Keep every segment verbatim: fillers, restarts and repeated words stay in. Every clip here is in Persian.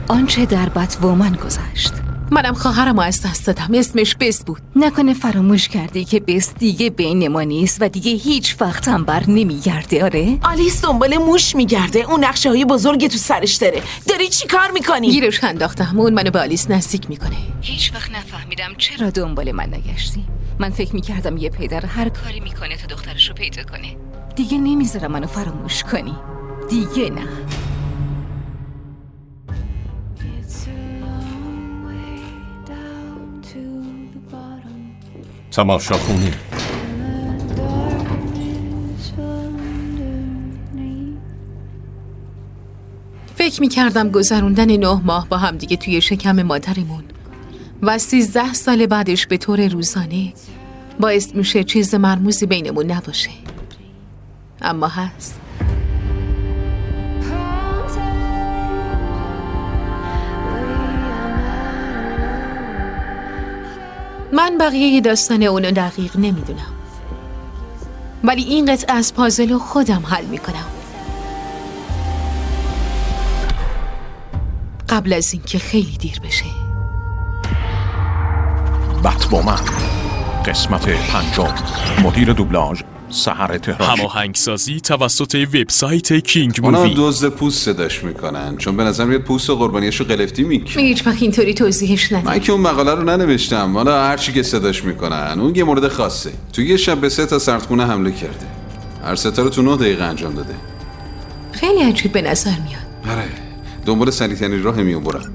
آنچه در بت‌وومن گذشت. منم خواهرمو از دست دادم. اسمش بس بود. نکنه فراموش کردی که بس دیگه بین ما نیست و دیگه هیچ وقت هم بر نمیگرده؟ آره؟ آلیس دنبال موش میگرده. اون نقشه های بزرگ تو سرش داره. داری چی کار میکنی؟ گیرش انداختم. اون منو به آلیس نزدیک میکنه. هیچ وقت نفهمیدم چرا دنبال من نگشتی. من فکر میکردم یه پدر هر کاری میکنه تا دخترشو پیدا کنه. دیگه نمیذارم منو فراموش کنی. دیگه نه. تماشاخونی. فکر میکردم گذروندن نه ماه با هم دیگه توی شکم مادرمون و سیزده سال بعدش به طور روزانه باعث میشه چیز مرموزی بینمون نباشه، اما هست. من بقیه داستان اونو دقیق نمیدونم، ولی این قطعه از پازل رو خودم حل میکنم قبل از اینکه خیلی دیر بشه. بت‌وومن قسمت پنجم. مدیر دوبلاژ سحر تهرانی. هماهنگسازی توسط وبسایت کینگ اونا مووی. دزد پوست صداش میکنن چون به نظر میاد پوست و قربانیاشو قلفتی میکنه. هیچ وقت اینطوری توضیحش ندید. من که اون مقاله رو ننوشتم، حالا هر چی که صداش میکنن اون یه مورد خاصه. تو یه شب به سه تا سردخونه حمله کرده. هر سه تا رو تو نه دقیقه انجام داده. خیلی عجیب به نظر میاد. آره، دنبال سریع‌ترین راه میوبرن.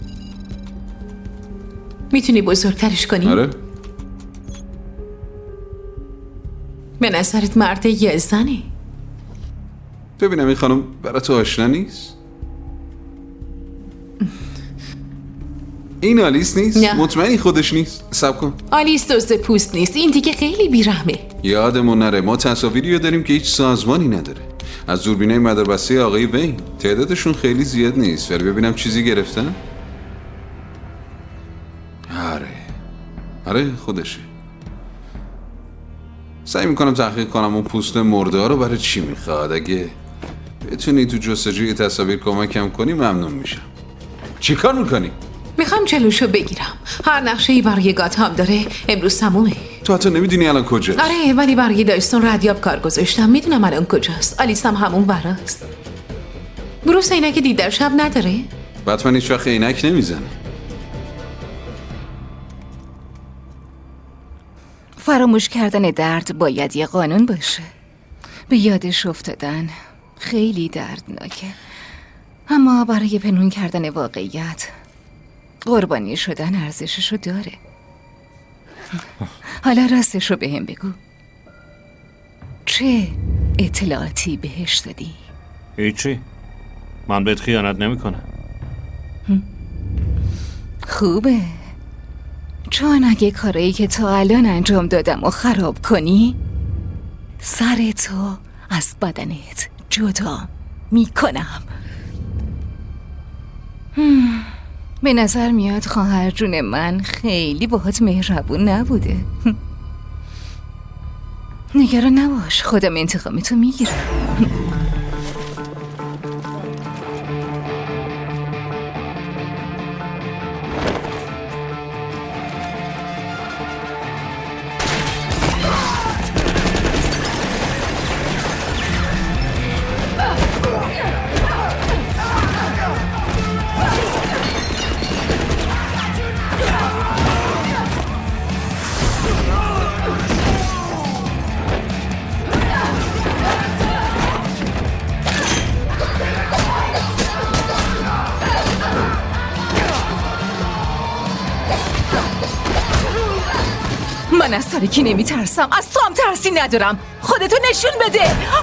میتونی بزرگترش کنی؟ آره. به نظرت مرده یا زنه؟ ببینم این خانم برای تو آشنا نیست؟ این آلیس نیست؟ نه. مطمئنی خودش نیست؟ صبر کن. آلیس دزد پوست نیست. این دیگه خیلی بیرحمه. یادمون نره ما تصاویری رو داریم که هیچ سازمانی نداره. از دوربینای مداربسته آقای وین. تعدادشون خیلی زیاد نیست، ولی ببینم چیزی گرفتن؟ آره آره خودشه. سعی میکنم تحقیق کنم اون پوست مرده ها رو برای چی میخواد. اگه بتونی تو جستجوی تصاویر کمکم کنی ممنون میشم. چی کار میکنی؟ میخوام جلوشو بگیرم. هر نقشه‌ای برای گاتام داره. امروز تمومه. تو حتی نمیدونی الان کجاست. آره، ولی برای داستان ردیاب کار گذاشتم. میدونم الان کجاست. آلیس هم همون براست. بروس عینک دید در شب نداره؟ بتمن هیچ وقت عینک نمیزنه. فراموش کردن درد باید یه قانون باشه. به یادش افتادن خیلی دردناکه، اما برای پنهون کردن واقعیت قربانی شدن ارزششو داره. حالا راستشو به هم بگو، چه اطلاعاتی بهش دادی؟ هیچی، من بهت خیانت نمی کنم. خوبه، چون اگه کارایی که تا الان انجام دادم و خراب کنی سر تو از بدنت جدا میکنم. به نظر میاد خواهر جون من خیلی باهات مهربون نبوده. نگران نباش، خودم انتقام تو میگیرم. من از تاریکی نمی ترسم، از تو هم ترسی ندارم. خودتو نشون بده.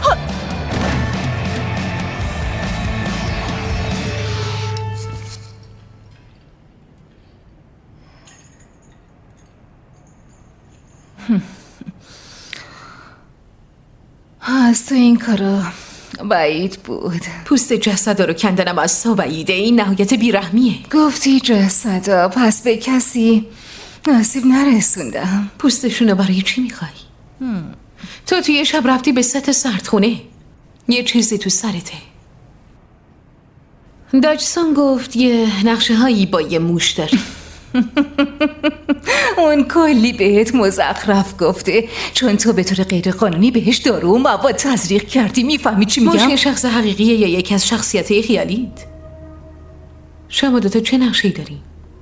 از تو این کارا بعید بود. پوست جسد رو کندنم از تو بعیده. این نهایت بیرحمیه. گفتی جسدا، پس به کسی نصیب نرسوندم. پوستشونو برای چی میخوای؟ تو توی شب رفتی به ست سردخونه. یه چیزی تو سرته. داجسون گفت یه نقشه هایی با یه موش داری. اون کلی بهت مزخرف گفته چون تو به طور غیر قانونی بهش دارو و مواد تزریق کردی. میفهمی چی میگم؟ موش یه شخص حقیقیه یا یکی از شخصیت‌های خیالیت؟ شما دوتا چه نقشه‌ای داری؟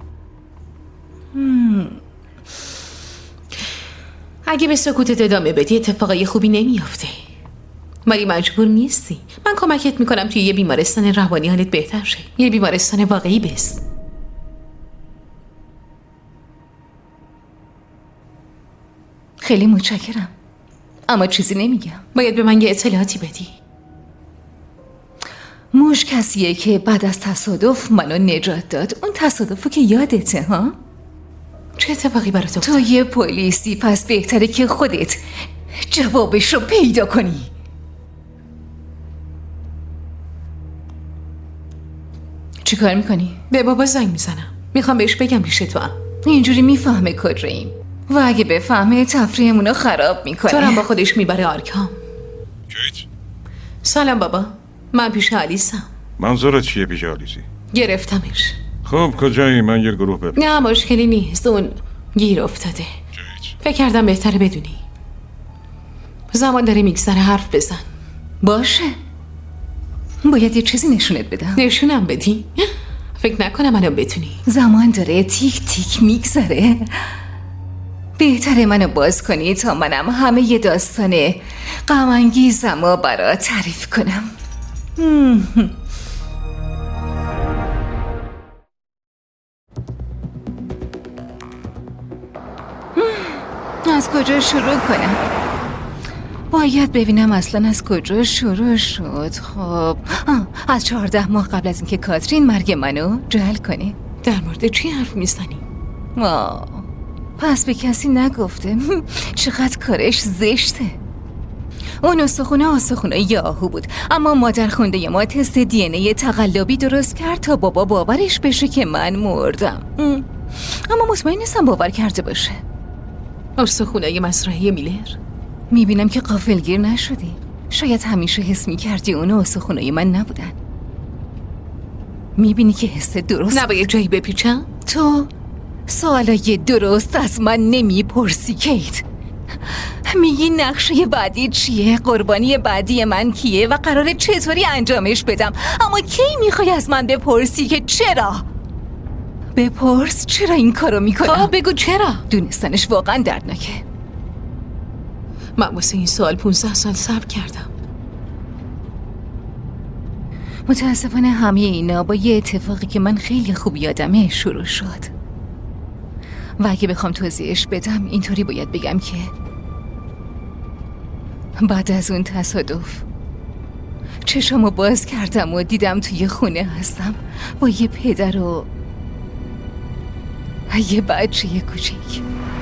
اگه به سکوتت ادامه بدی اتفاقای خوبی نمیافته، ولی مجبور نیستی. من کمکت میکنم توی یه بیمارستان روانی حالت بهتر شه. یه بیمارستان واقعی بس. خیلی متشکرم، اما چیزی نمیگم. باید به من یه اطلاعاتی بدی. موش کسیه که بعد از تصادف منو نجات داد. اون تصادفو که یادته ها؟ چه اتفاقی برات افتاد؟ تو یه پلیسی، پس بهتره که خودت جوابش رو پیدا کنی. چی کار میکنی؟ به بابا زنگ میزنم، میخوام بهش بگم پیش تو هم. اینجوری میفهمه کجاییم و اگه بفهمه تفریحمونو خراب میکنه. تو هم با خودش میبره آرکام. کیت؟ سلام بابا، من پیش آلیسم. منظورت چیه پیش آلیسی؟ گرفتمش. خب کجایی؟ من یه گروه ببینم. نه مشکلی نیست، اون گیر افتاده. کیت؟ فکر کردم بهتره بدونی. زمان داره میگذره، حرف بزن. باشه، باید یه چیزی نشونت بدم. نشونم بدی؟ فکر نکنم منو بتونی. زمان داره تیک تیک میگذره. بهتره منو باز کنی تا منم همه ی داستان غم انگیزم رو برات تعریف کنم. از کجا شروع کنم؟ باید ببینم اصلا از کجا شروع شد. خب از چهارده ماه قبل از اینکه کاترین مرگ منو جعل کنه. در مورد چی حرف میزنی؟ آه، پس به کسی نگفته. چقدر کارش زشته. اون استخونه استخونه یاهو بود، اما مادر خونده ما تست دی ان ای تقلبی درست کرد تا بابا باورش بشه که من مردم. اما مطمئن نیستم باور کرده باشه. استخونه مزرعه میلر؟ میبینم که غافلگیر نشدی. شاید همیشه حس میکردی اون استخونای من نبودن. میبینی که حس درست نباید جایی بپیچم؟ تو سوالای درست از من نمیپرسی کیت. میگی نقشه بعدی چیه؟ قربانی بعدی من کیه؟ و قراره چطوری انجامش بدم؟ اما کی میخوای از من بپرسی که چرا؟ بپرس چرا این کارو میکنم؟ آه بگو چرا؟ دونستنش واقعا دردناکه. من واسه این سوال پونزده سال صبر کردم. متاسفانه همه اینا با یه اتفاقی که من خیلی خوب یادمه شروع شد. و اگه بخوام توضیحش بدم اینطوری باید بگم که بعد از اون تصادف چشمو باز کردم و دیدم توی خونه هستم با یه پدر و یه بچه کوچیک.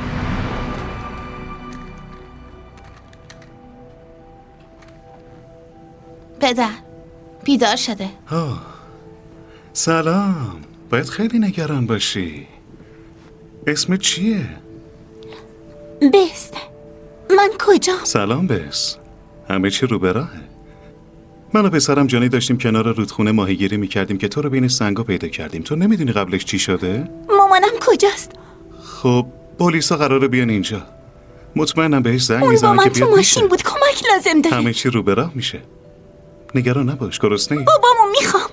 پدر بیدار شده. آه. سلام. باید خیلی نگران باشی. اسم چیه؟ بس. من کجا؟ سلام بس. همه چی رو به راهه. من و پسرم جانی داشتیم کنار رودخونه ماهیگیری میکردیم که تو رو بین سنگا پیدا کردیم. تو نمیدونی قبلش چی شده؟ مامانم کجاست؟ خب پلیسا قراره بیان اینجا. مطمئنم بهش زنگ اون با میزنن من که تو بیاد ماشین بود، کمک لازم داره. همه چی رو به راه میشه. نگران نباش، گرسنه‌ای؟ بابامو میخوام.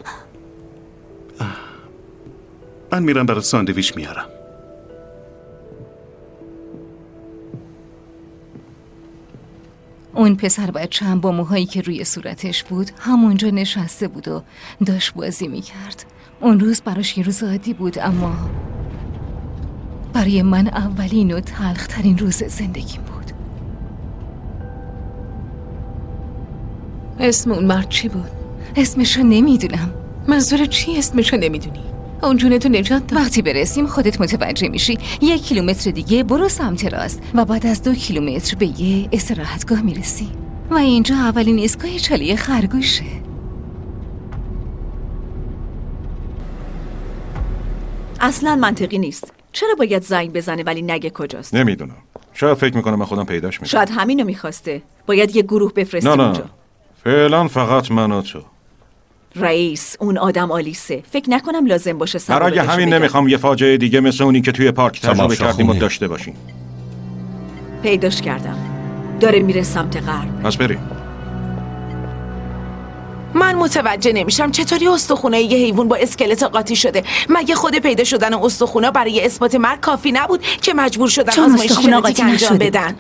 من میرم برات ساندویچ میارم. اون پسر بچه هم با موهایی که روی صورتش بود همونجا نشسته بود و داشت بازی میکرد. اون روز براش یه روز عادی بود، اما برای من اولین و تلخترین روز زندگیم بود. اسم اون مرد چی بود؟ اسمشو نمیدونم. منظور چی اسمشو نمیدونی؟ اون جونتو نجات داد. وقتی برسیم خودت متوجه میشی. یک کیلومتر دیگه برو سمت راست و بعد از دو کیلومتر به یه استراحتگاه میرسی و اینجا اولین ایستگاه چاله خرگوشه. اصلا منطقی نیست. چرا باید زنگ بزنه ولی نگه کجاست؟ نمیدونم. شاید فکر میکنه من خودم پیداش میکنم. شاید همینو میخواسته. باید یه گروه بفرستی نه نه اونجا. فعلا فقط من و تو. رئیس اون آدم آلیسه. فکر نکنم لازم باشه سر برای همین نمیخوام یه فاجعه دیگه مثل اونی که توی پارک تجربه کردیم و داشته باشیم. پیداش کردم. داره میره سمت غرب. پس بریم. من متوجه نمیشم چطوری استخونه یه حیوان با اسکلت قاطی شده. مگه خود پیدا شدن استخونا برای اثبات مرگ کافی نبود که مجبور شدن آزمایش ژنتیک انجام بدن؟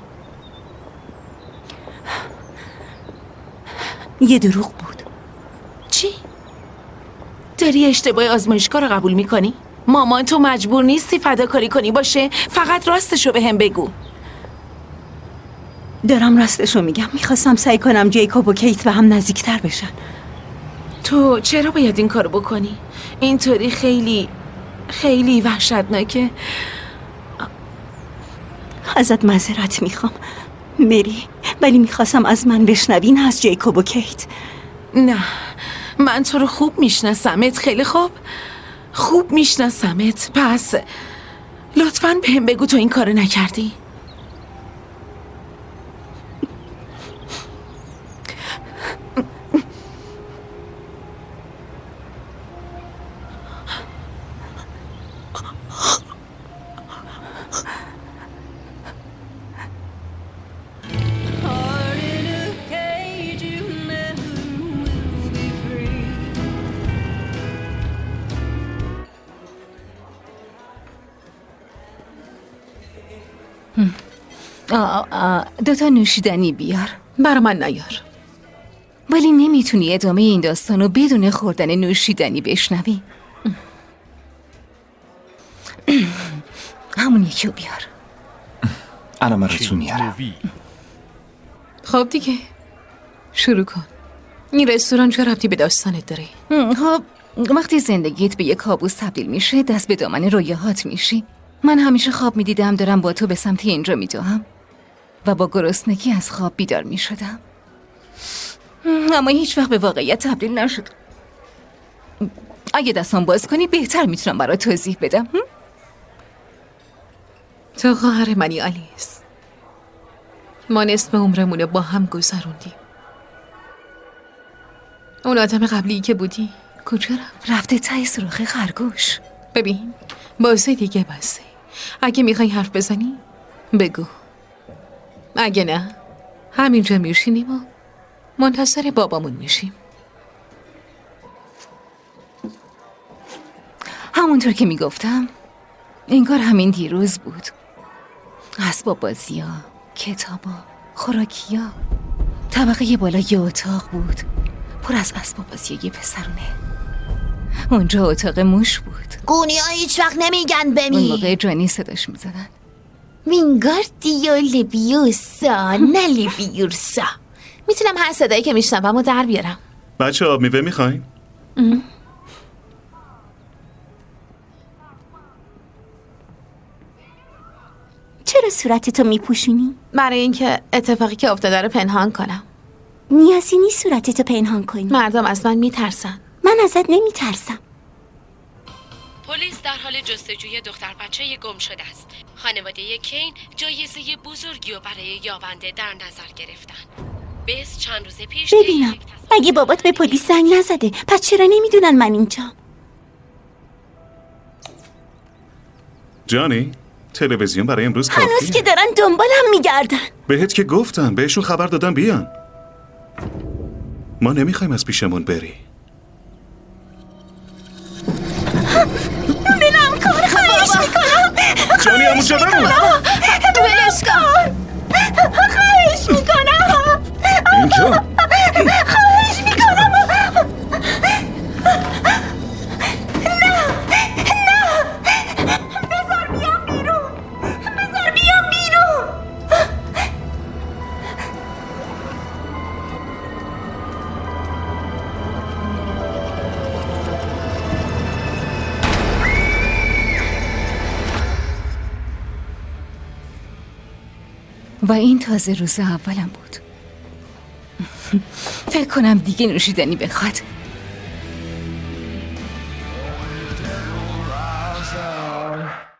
یه دروغ بود. چی؟ داری اشتباه آزمایشگاه رو قبول میکنی؟ مامان تو مجبور نیستی فداکاری کنی باشه، فقط راستشو به هم بگو. دارم راستشو میگم. میخواستم سعی کنم جیکوب و کیت به هم نزدیکتر بشن. تو چرا باید این کارو بکنی؟ اینطوری خیلی خیلی وحشتناکه. ازت معذرت میخوام مری، ولی میخواستم از من بشنوی نه از جیکوب و کیت. نه، من تو رو خوب میشناسمت. خیلی خوب خوب میشناسمت. پس لطفاً بهم بگو تو این کارو نکردی. آه آه دو تا نوشیدنی بیار. برا من نیار. ولی نمیتونی ادامه این داستانو بدون خوردن نوشیدنی بشنوی. همون یکی رو بیار. الان من رسو میارم. خب دیگه شروع کن. این رستوران چه ربطی به داستانت داره؟ خب وقتی زندگیت به یک کابوس تبدیل میشه دست به دامن رویاهات میشی. من همیشه خواب میدیدم دارم با تو به سمت اینجا میدوهم و با گرسنگی از خواب بیدار میشدم، اما هیچ وقت به واقعیت تبدیل نشد. اگه دستان باز کنی بهتر میتونم برات توضیح بدم. تو خواهر منی آلیس. ما نصف عمرمونو با هم گذروندیم. اون آدم قبلی که بودی کجا رفت؟ رفته ته سوراخ خرگوش. ببین بازه دیگه بسه. اگه میخوای حرف بزنی بگو، اگه نه همینجا میشینیم و منتظر بابامون میشیم. همونطور که میگفتم انگار همین دیروز بود. اسباب بازی ها، کتابا، خوراکیا. طبقه بالا یه اتاق بود پر از اسباب بازی یه پسرونه. اونجا اتاق موش بود. گونی ها هیچ وقت نمیگن بمی. اون موقع جانی صداش میزدن. وینگاردیو لبیوسا نه لبیورسا. میتونم هر صدایی که میشنوم و در بیارم. بچه آب میوه میخواین؟ چرا صورتتو میپوشونی؟ برای اینکه اتفاقی که افتاده رو پنهان کنم. نیازی نیست صورتتو پنهان کنی. مردم از من میترسن. من ازت نمیترسم. پلیس در حال جستجوی دختر بچه گم شده است. خانواده کین جایزه بزرگی رو برای یابنده در نظر گرفتن. بس چند روز پیش ببینم مگه بابات به پلیس زنگ نزده؟ پس چرا نمیدونن من اینجام؟ جانی تلویزیون برای امروز کافیه. هنوز که دارن دنبالم میگردن. بهت که گفتم، بهشون خبر دادم بیان. ما نمیخوایم از پیشمون بری. بلم کن، خواهش میکنم. جانی همونجا برو. بلش کن، خواهش میکنم. اینجا خواهش میکنم. نه نه، بذار بیام بیرون، بذار بیام بیرون. و این تازه روز اولم بود. فکر کنم دیگه نوشیدنی بخواد.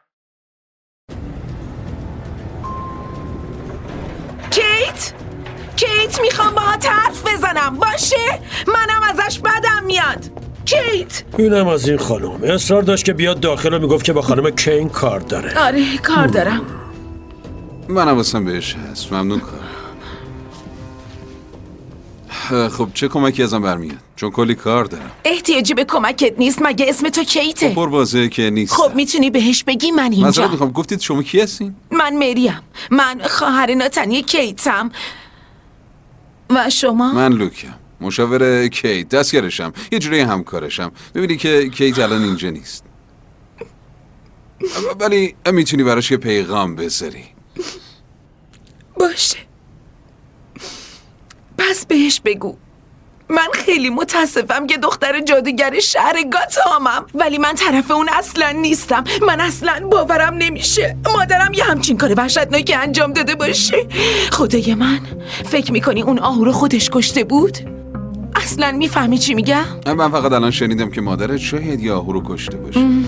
کیت کیت میخوام باهات حرف بزنم. باشه؟ منم ازش بدم میاد. کیت اینم از این خانم اصرار داشت که بیاد داخل و میگفت که با خانم کین کار داره. آره کار دارم. منم واسم بهش هست. ممنون کار. خب چه کمکی ازم برمیاد؟ چون کلی کار دارم. احتیاجی به کمکت نیست. مگه اسم تو کیته؟ خب واضحه که نیست. خب میتونی بهش بگی من اینجا. مثلا میخوام گفتید شما کی هستین؟ من مریم. من خواهر ناتنی کیتم. و شما؟ من لوکم. مشاور کیت، دستگرشم، یه جوری همکارشم. ببینی که کیت الان اینجا نیست، ولی میتونی براش یه پیغام بذاری. باشه، پس بهش بگو من خیلی متاسفم که دختر جادوگر شهر گاتامم، ولی من طرف اون اصلا نیستم. من اصلا باورم نمیشه مادرم یه همچین کار وحشتناکی انجام داده باشه. خدای من، فکر میکنی اون آهو رو خودش کشته بود؟ اصلا میفهمی چی میگم؟ من فقط الان شنیدم که مادرت شاید یه آهو رو کشته باشه. ام.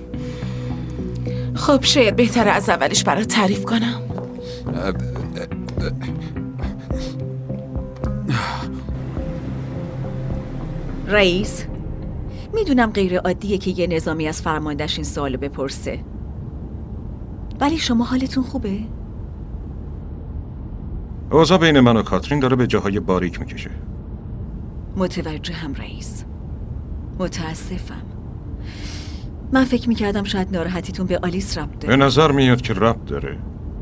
خب شاید بهتره از اولش برات تعریف کنم. رئیس، میدونم غیر عادیه که یه نظامی از فرماندهش این سوالو بپرسه، ولی شما حالتون خوبه؟ اوضاع بین من و کاترین داره به جاهای باریک میکشه. متوجهم رئیس، متاسفم. من فکر میکردم شاید ناراحتیتون به آلیس ربط داره. به نظر میاد که ربط داره.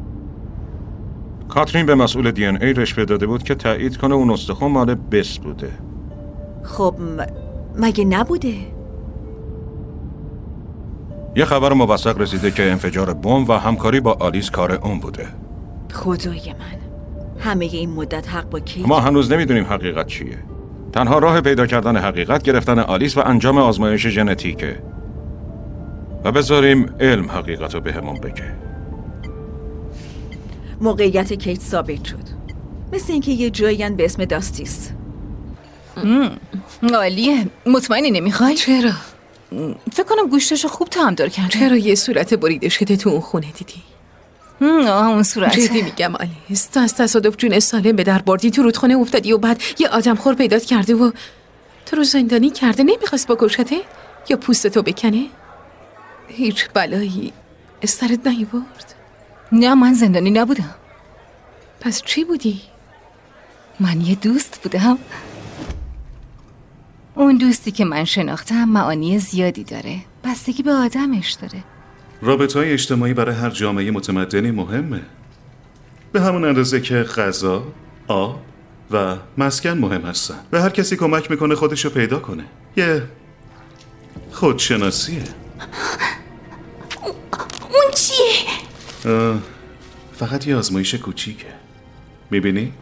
کاترین به مسئول دی ان ای رشوه داده بود که تایید کنه اون استخوان مال بس بوده. خب م... مگه نبوده؟ یه خبر موثق رسیده که انفجار بمب و همکاری با آلیس کار اون بوده. خدای من، همه این مدت حق با کیت؟ ما هنوز نمیدونیم حقیقت چیه. تنها راه پیدا کردن حقیقت گرفتن آلیس و انجام آزمایش ژنتیکه. و بذاریم علم حقیقت رو بهمون بگه. موقعیت کیت ثابت شد. مثل اینکه یه جایی به اسم داستیس. عالیه. مطمئنی نمیخوای؟ چرا؟ فکر کنم گوشتشو خوب تعمدار کرده. چرا یه صورت بریده شده تو اون خونه دیدی؟ آه اون صورت. جدی میگم آلیس، تو از تصادف جون سالم به در بردی، تو رودخونه افتادی و بعد یه آدم خور پیدات کرده و تو رو زندانی کرده. نمیخواست بکشته یا پوستتو بکنه؟ هیچ بلایی سرت نیورد؟ نه من زندانی نبودم. پس چی بودی؟ من یه دوست بودم. اون دوستی که من شناختم معانی زیادی داره، بستگی به آدمش داره. رابطه‌های اجتماعی برای هر جامعه متمدنی مهمه، به همون اندازه که غذا، آب و مسکن مهم هستن. به هر کسی کمک میکنه خودشو پیدا کنه. یه خودشناسیه. اون چیه؟ فقط یه آزمایش کوچیکه. میبینی؟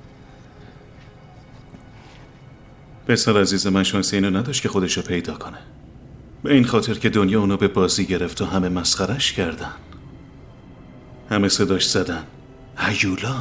پسر عزیز من شانسی اینو نداشت که خودشو پیدا کنه، به این خاطر که دنیا اونو به بازی گرفت و همه مسخرش کردن، همه صداش زدن هیولا.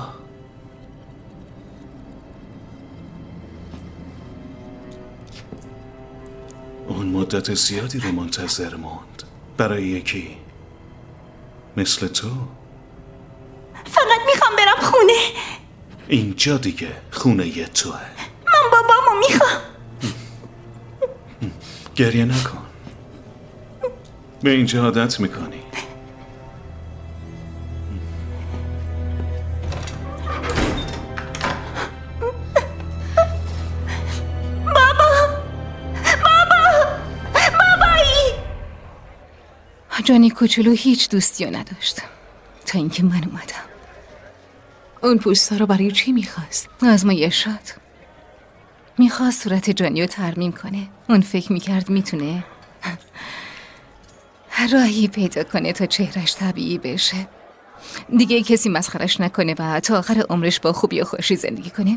اون مدت زیادی رو منتظر موند برای یکی مثل تو. فقط میخوام برم خونه. اینجا دیگه خونه یه توه. من بابامو میخوام. گریه نکن، به اینجا عادت میکنی. بابا، بابا، بابایی. جانی کوچولو هیچ دوستی رو نداشت تا اینکه من اومدم. اون پوستا رو برای چی میخواست؟ آزمایشات. میخواست صورت جانی رو ترمیم کنه. اون فکر میکرد میتونه راهی پیدا کنه تا چهرش طبیعی بشه، دیگه کسی مسخرش نکنه و تا آخر عمرش با خوبی و خوشی زندگی کنه.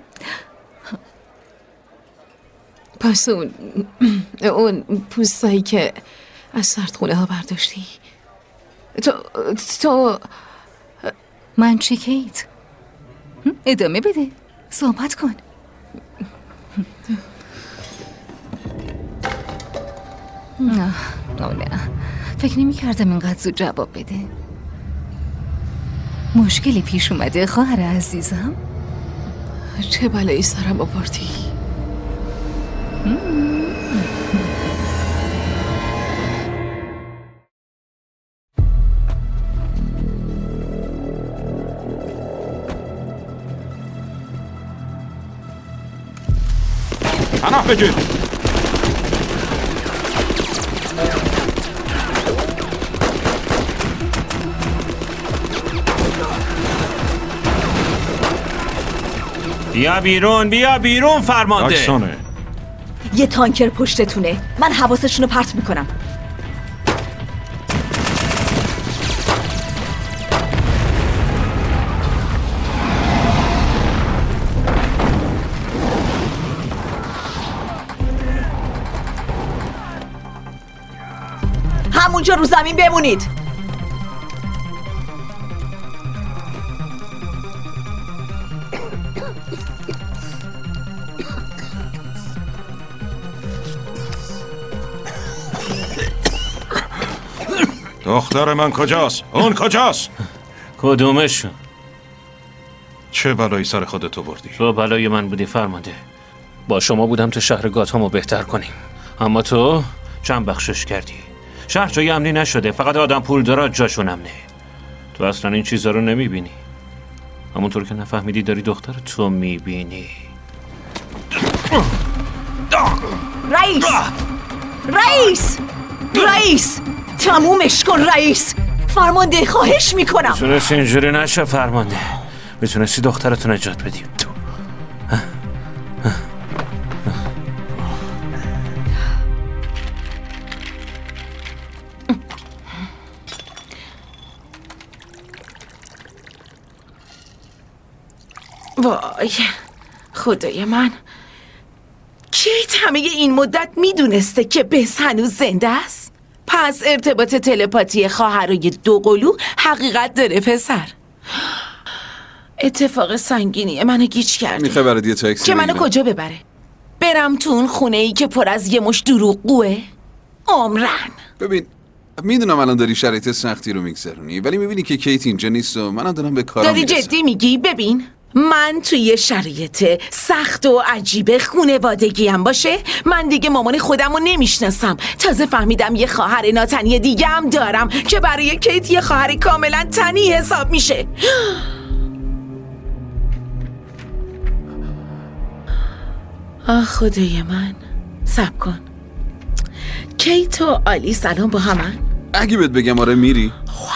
پس اون اون پوستایی که از سردخونه ها برداشتی تو تو من چی کیت؟ ادامه بده، صحبت کن. نه نه فکر نمی کردم اینقدر زود جواب بده. مشکلی پیش اومده خواهر عزیزم؟ چه بلایی سرم آوردی؟ پناه بگیر. بیا بیرون، بیا بیرون فرمانده. جاکسونه. یه تانکر پشتتونه. من حواسشونو پرت میکنم. همونجا رو زمین بمونید. دختر من کجاست؟ اون کجاست؟ کدومشون؟ چه بلایی سر خودت آوردی؟ تو بلای من بودی فرمانده. با شما بودم تا شهر گاتامو بهتر کنیم، اما تو چند بخشش کردی. شهر جای امنی نشده، فقط آدم پول داره جاشون امنه. تو اصلا این چیزا رو نمیبینی. همونطور که نفهمیدی داری دختر تو میبینی. رئیس رئیس رئیس تمومش کن رئیس. فرمانده خواهش میکنم. میتونستی اینجوری نشه فرمانده. میتونستی دخترتو نجات بدی. وای خدای من، کیت همه این مدت میدونسته که بس هنوز زنده است؟ پس ارتباط تلپاتی خواهرای دوقلو حقیقت داره پسر. اتفاق سنگینیه منو گیج کرده. میخوای برات یه تاکسی که منو کجا ببره؟ برم تو اون خونه ای که پر از یه مش دروغگوه؟ عمرن. ببین میدونم الان داری شرایط سختی رو میگذرونی، ولی میبینی که کیت اینجا نیست و منم دارم به کارم داری میرسم. جدی میگی؟ ببین من توی شرایط سخت و عجیب خونوادگی هم باشه، من دیگه مامان خودم رو نمیشناسم. تازه فهمیدم یه خواهر ناتنی دیگه هم دارم که برای کیت یه خواهر کاملا تنی حساب میشه. آه خدای من، صبر کن. کیت و آلیس الان با همن؟ اگه بهت بگم آره میری؟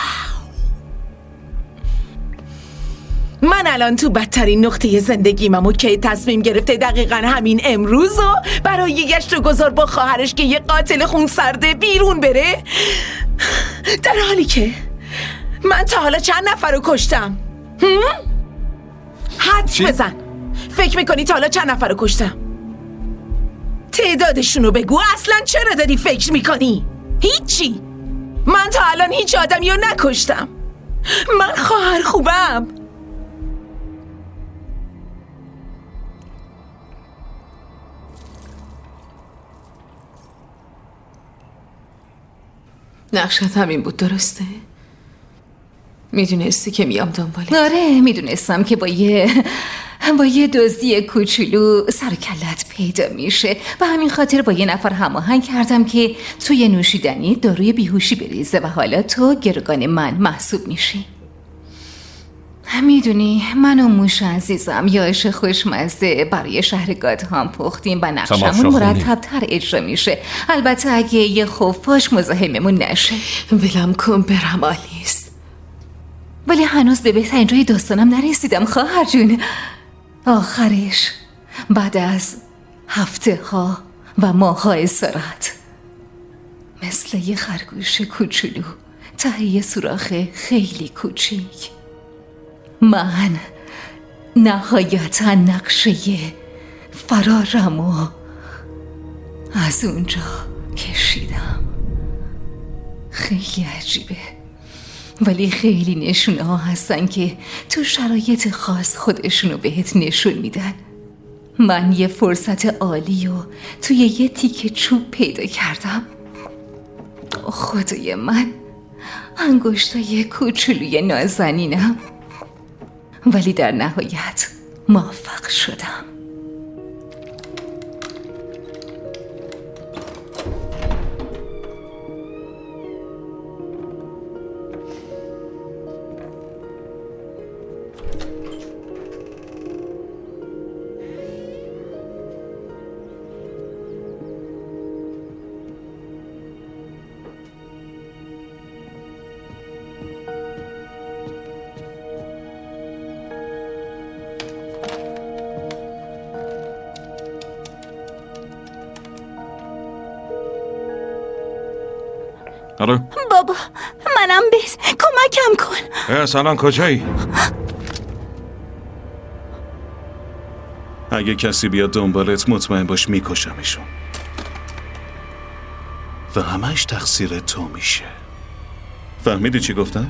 من الان تو بدترین نقطه زندگیمم و کی تصمیم گرفته دقیقا همین امروز و برای گشت و گذار با خواهرش که یه قاتل خون سرده بیرون بره، در حالی که من تا حالا چند نفر رو کشتم؟ حدس بزن. فکر میکنی تا حالا چند نفر رو کشتم؟ تعدادشون رو بگو. اصلا چرا داری فکر میکنی؟ هیچی. من تا الان هیچ آدمی رو نکشتم. من خواهر خوبم. نقشت همین بود درسته؟ میدونستی که میام دنباله؟ آره میدونستم که با یه با یه دزدی کوچولو سر و کلت پیدا میشه و همین خاطر با یه نفر هماهنگ کردم که توی نوشیدنی داروی بیهوشی بریزه و حالا تو گروگان من محسوب میشی. میدونی من و موش عزیزم یایش خوشمزه برای شهر گاتهام پختیم و نقشمون مرتب تر اجرا میشه، البته اگه یه خفاش مزاحممون نشه. ولم کن برم آلیس. ولی هنوز به بهترین جای داستانم نرسیدم خواهر جون. آخرش بعد از هفته ها و ماه ها اسارت مثل یه خرگوش کوچولو ته یه سوراخ خیلی کوچیک من نهایتا نقشه فرارم و از اونجا کشیدم. خیلی عجیبه ولی خیلی نشونه ها هستن که تو شرایط خاص خودشونو بهت نشون میدن. من یه فرصت عالی و توی یه تیکه چوب پیدا کردم. خدای من، انگشتای کوچولوی نازنینم. ولی در نهایت موفق شدم. الو بابا منم بس کمکم کن. بس الان کجایی؟ اگه کسی بیاد دنبالت مطمئن باش میکشمشون و همش تقصیر تو میشه. فهمیدی چی گفتم؟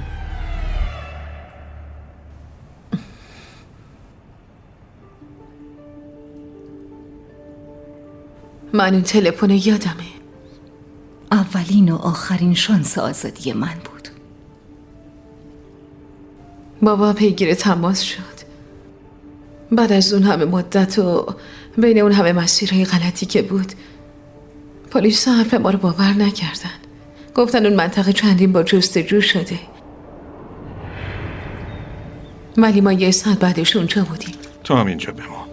من اون تلفن یادمه. اولین و آخرین شانس آزادی من بود. بابا پیگیر تماس شد. بعد از اون همه مدت و بین اون همه مسیرهای غلطی که بود، پلیس حرف ما رو باور نکردن. گفتن اون منطقه چندین با جستجو شده. ولی ما یه ساعت بعدش اونجا بودیم. تو هم اینجا بمان.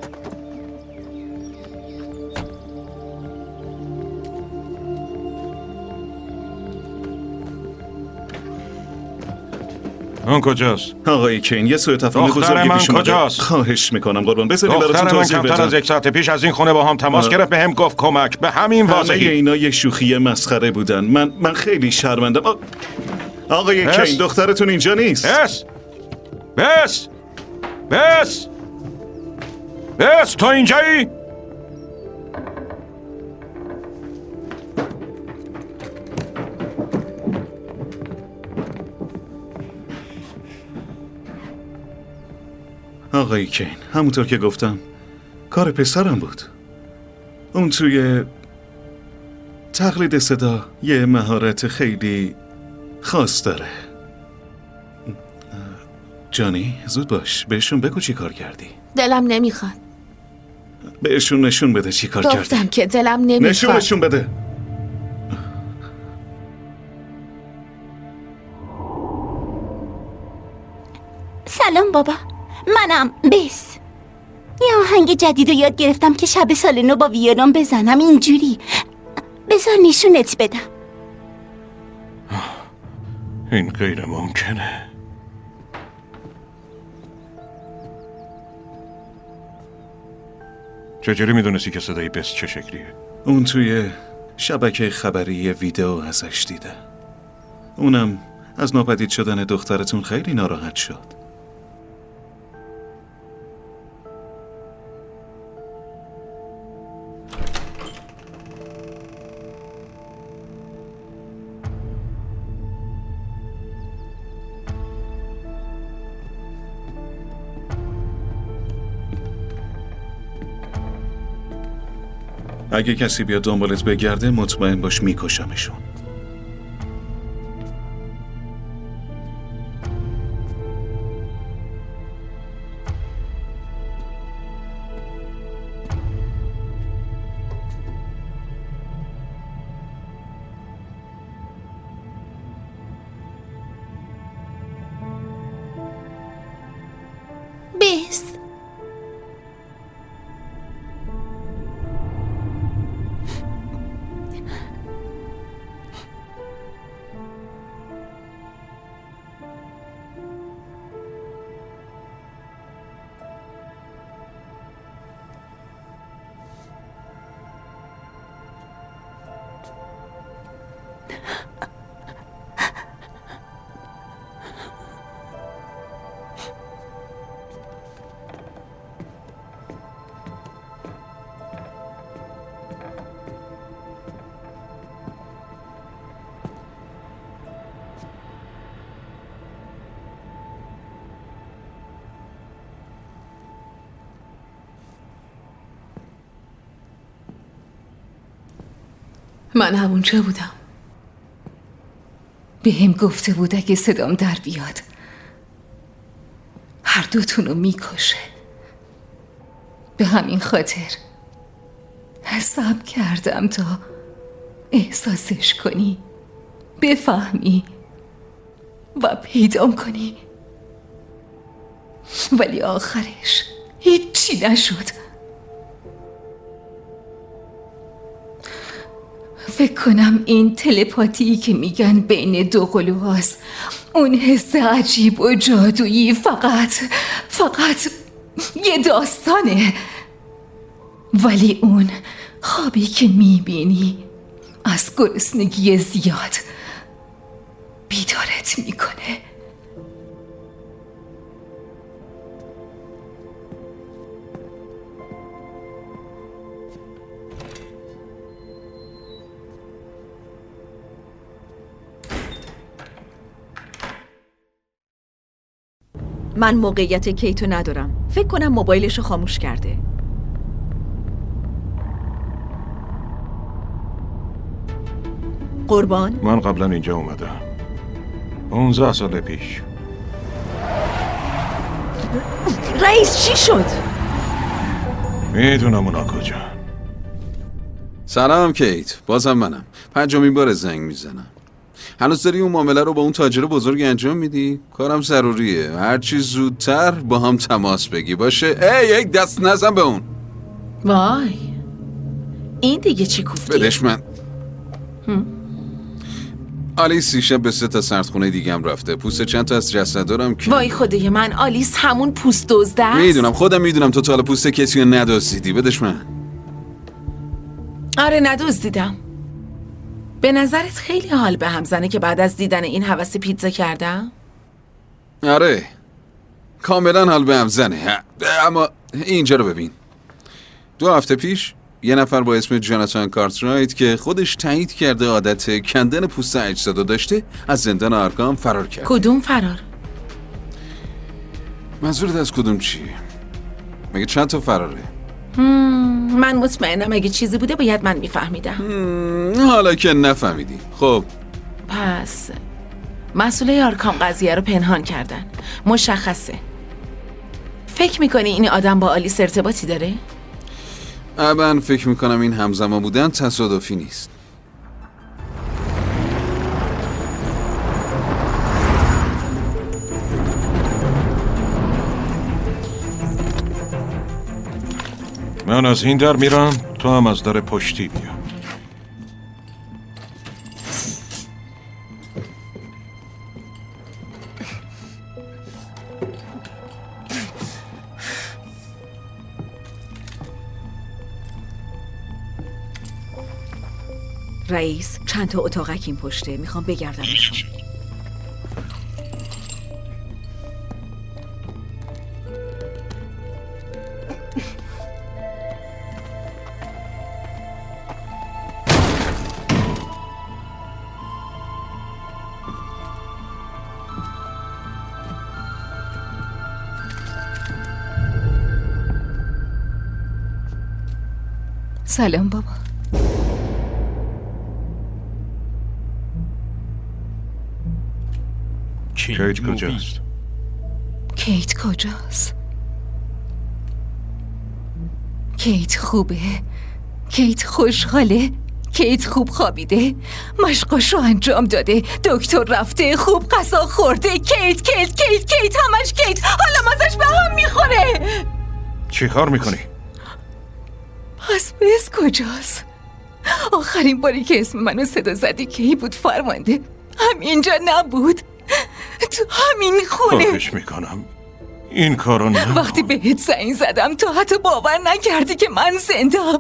اون کجاست؟ آقای کین یه سوء تفاهم بزرگی پیش اومده. کجاست؟ خواهش میکنم قربان بذارید براتون توضیح بدم. توضیح بدم. کمتر از یک ساعت پیش از این خونه با هم تماس گرفت، به هم گفت کمک. به همین واضحی. همه اینا یه شوخی مسخره بودن. من من خیلی شرمندم. آ... آقای بس. کین دخترتون اینجا نیست. بس بس بس بس تو اینجایی؟ آقای کین همونطور که گفتم کار پسرم بود. اون توی تقلید صدا یه مهارت خیلی خاص داره. جانی زود باش بهشون بگو چی کار کردی. دلم نمیخواد. بهشون نشون بده چی کار کردی. گفتم که دلم نمیخواد. نشونشون بده. سلام بابا، منم بس. یه آهنگ جدید رو یاد گرفتم که شب سال نو با ویولون بزنم اینجوری. بذار نشونت بدم. این غیر ممکنه. چجوری میدونستی که صدای بس چه شکلیه؟ اون توی شبکه خبری ویدیو ازش دیده. اونم از ناپدید شدن دخترتون خیلی ناراحت شد. اگه کسی بیاد دنبالت بگرده مطمئن باش میکشمشون. بس من همونجا بودم. به هم گفته بود اگه صدام در بیاد هر دوتون رو میکشه. به همین خاطر صبر کردم تا احساسش کنی، بفهمی و پیدام کنی، ولی آخرش هیچی نشد. فکر کنم این تلپاتی که میگن بین دو قلوهاست، اون حس عجیب و جادویی فقط فقط یه داستانه، ولی اون خوابی که میبینی از گرسنگی زیاد بیدارت میکنه. من موقعیت کیتو ندارم. فکر کنم موبایلشو خاموش کرده. قربان؟ من قبلا اینجا اومدم پونزده سال پیش. رئیس چی شد؟ میدونم اونا کجا. سلام کیت، بازم منم. پنجمین بار زنگ میزنم. هنوز داری اون معامله رو با اون تاجر بزرگ انجام میدی؟ کارم ضروریه. هرچی زودتر با هم تماس بگی باشه. ای ای دست نزن به اون. وای این دیگه چی کوفتی؟ بدش من. آلیس شب به سه تا سردخونه دیگه هم رفته. پوست چند تا از جسدارم که وای خدای من، آلیس همون پوست دزده است؟ میدونم، خودم میدونم تو تا حالا پوست کسی رو ندزدیدی. بدش من. آره ندزدیدم. به نظرت خیلی حال به هم زنه که بعد از دیدن این هوس پیتزا کردم؟ آره کاملا حال به هم زنه. اما اینجا رو ببین. دو هفته پیش یه نفر با اسم جاناتان کارترایت که خودش تایید کرده عادت کندن پوست اجسادو داشته از زندان آرکام فرار کرد. کدوم فرار؟ منظورت از کدوم چیه؟ مگه چند تا فراره؟ من مطمئنم اگه چیزی بوده باید من میفهمیدم. حالا که نفهمیدی. خب پس مسئول آرکام قضیه رو پنهان کردن. مشخصه. فکر میکنی این آدم با آلیس ارتباطی داره؟ من فکر میکنم این همزمان بودن تصادفی نیست. من از این در میرم، تو هم از در پشتی بیا. رئیس چند تا اتاقک این پشته، میخوام بگردمشون. سلام بابا. کیت کجاست؟ کیت کجاست؟ کیت خوبه؟ کیت خوشحاله؟ کیت خوب خوابیده؟ مشقاشو انجام داده؟ دکتر رفته؟ خوب غذا خورده؟ کیت کیت کیت کیت همش کیت. حالا مازش به هم میخوره. چی کار میکنی؟ پس بس کجاست؟ آخرین باری که اسم منو صدا زدی کی بود فرمانده؟ همینجا نبود؟ تو همین خونه؟ خواهش میکنم این کارو نه. وقتی بهت زنگ زدم تو حتی باور نکردی که من زندم.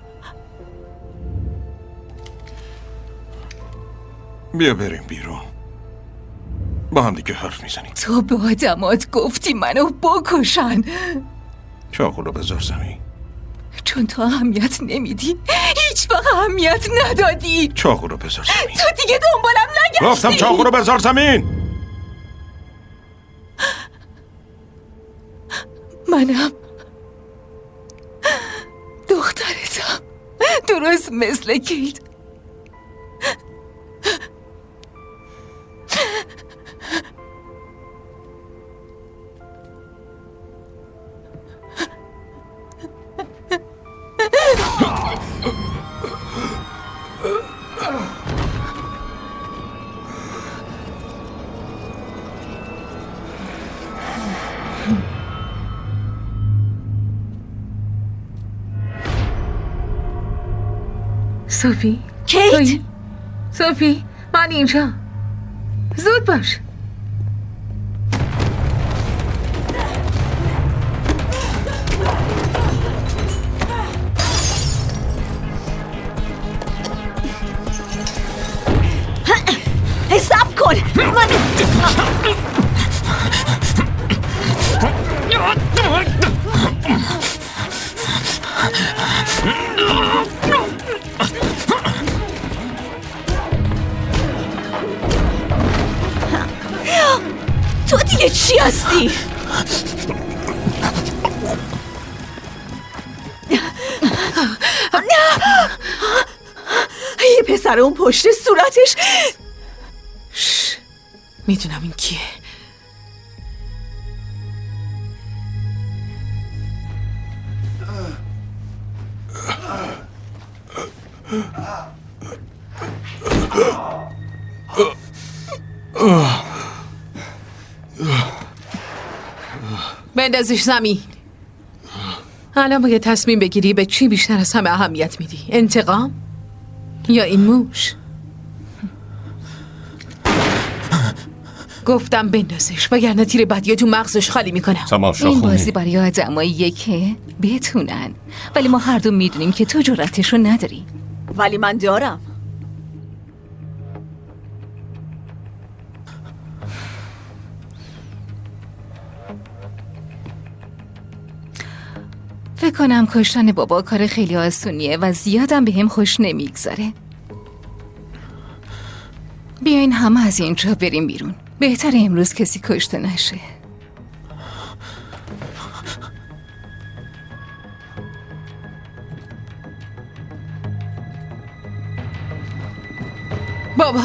بیا بریم بیرون، با هم دیگه حرف میزنیم. تو به آدمات گفتی منو بکشن. چاقو رو بذار زمین. چون تو اهمیت نمیدی، هیچ وقت اهمیت ندادی. چاقو رو بذار زمین. تو دیگه دنبالم نگشتی. گفتم چاقو رو بذار زمین. منم دخترتم، درست مثل کیت. صوفی؟ کیت؟ تویی؟ صوفی من اینجا، زود باش. حساب کن من تو دیگه چی هستی؟ یه پسر اون پشت صورتش. شش. میدونم این کیه. بندازش زمین. الان باید تصمیم بگیری به چی بیشتر از همه اهمیت میدی؟ انتقام یا این موش؟ گفتم بندازش وگرنه تیر بدیه تو مغزش خالی میکنم. این بازی برای آدماییه که بتونن، ولی ما هر دو میدونیم که تو جرأتشو نداری. ولی من دارم. فکر کنم کشتن بابا کار خیلی آسونیه و زیادم به هم خوش نمیگذاره. بیاین همه از اینجا بریم بیرون. بهتره امروز کسی کشته نشه. بابا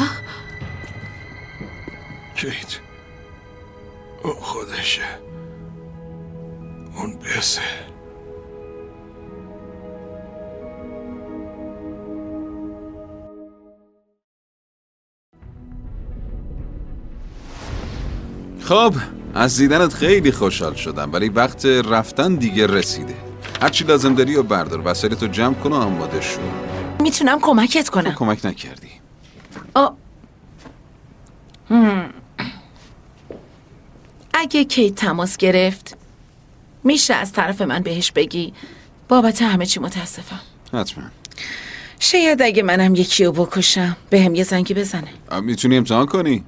کیت اون خودشه، اون بسه. خب از دیدنت خیلی خوشحال شدم، ولی وقت رفتن دیگه رسیده. هرچی لازم داری و بردار، وسایلتو جمع کن و آماده شو. میتونم کمکت کنم. تو کمک نکردی. آ... هم. اگه کیت تماس گرفت میشه از طرف من بهش بگی بابت همه چی متاسفم. حتما. شاید اگه منم یکی رو بکشم به هم یه زنگی بزنه. میتونی امتحان کنی؟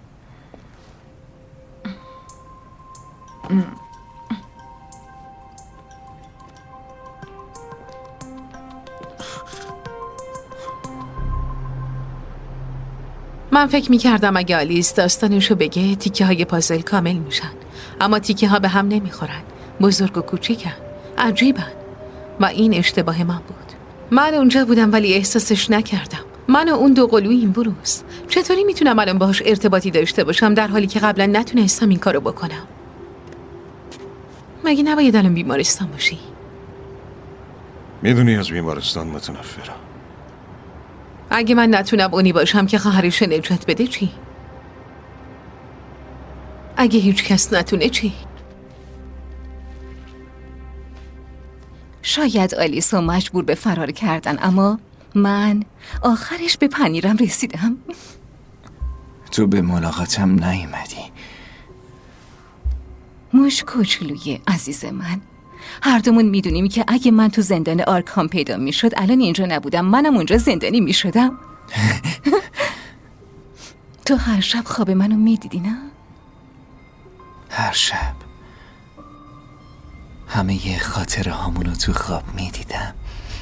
من فکر میکردم اگه آلیس داستانشو بگه تیکه های پازل کامل میشن، اما تیکه ها به هم نمیخورن. بزرگ و کوچیکن، عجیبن و این اشتباه من بود. من اونجا بودم ولی احساسش نکردم. من و اون دو قلوییم بروز. چطوری میتونم الان باهاش ارتباطی داشته باشم در حالی که قبلا نتونستم این کارو بکنم؟ مگه نباید الان بیمارستان باشی؟ میدونی از بیمارستان متنفرم. اگه من نتونم اونی باشم که خواهرش نجات بده چی؟ اگه هیچ کس نتونه چی؟ شاید آلیسو مجبور به فرار کردن، اما من آخرش به پنیرم رسیدم. تو به ملاقاتم نیومدی. موش کوچولوی عزیز من، هر دومون میدونیم که اگه من تو زندان آرکام پیدا میشد الان اینجا نبودم، منم اونجا زندانی میشدم. تو هر شب خواب منو میدیدی نه؟ هر شب همه ی خاطره هامونو تو خواب میدیدم.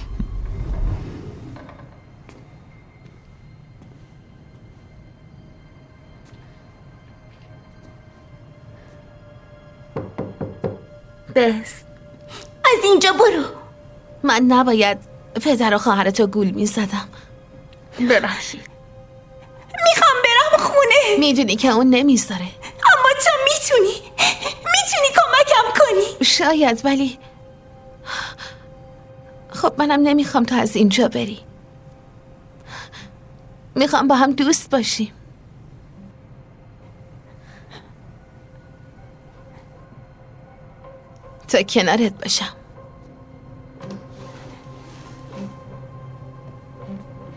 بس از اینجا برو. من نباید پدر و خواهرتو گول میزدم. ببخشید. میخوام برم خونه. میدونی که اون نمیذاره. اما تو میتونی میتونی کمکم کنی. شاید، ولی خب منم نمیخوام تو از اینجا بری. میخوام با هم دوست باشیم. تا کنارت باشم.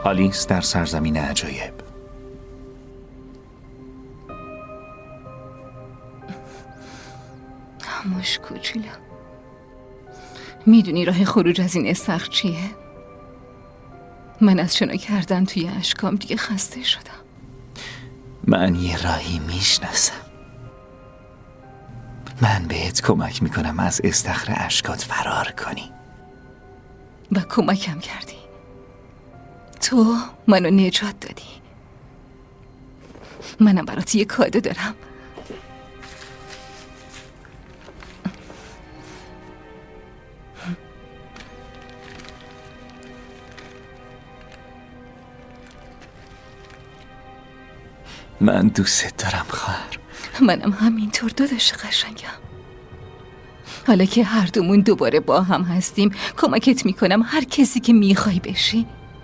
آلیس در سرزمین عجایب. خاموش کوچولو، میدونی راه خروج از این استخر چیه؟ من از شنا کردن توی اشکام دیگه خسته شدم. من یه راهی میشناسم. من بهت کمک میکنم از استخر اشکات فرار کنی. و کمکم کردی. تو منو نجات دادی. منم برات یه کادو دارم. من دوست دارم خواهر. منم همینطور داداش قشنگم. حالا که هر دومون دوباره با هم هستیم کمکت میکنم هر کسی که میخوای بشی.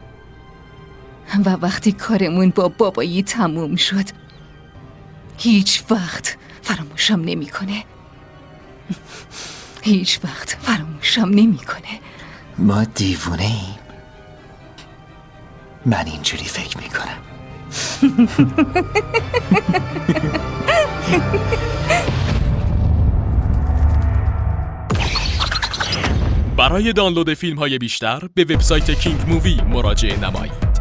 و وقتی کارمون با بابایی تموم شد هیچ وقت فراموشم نمیکنه. هیچ وقت فراموشم نمیکنه. ما دیوونه ایم. من اینجوری فکر میکنم. برای دانلود فیلم های بیشتر به وبسایت کینگ مووی مراجعه نمایید.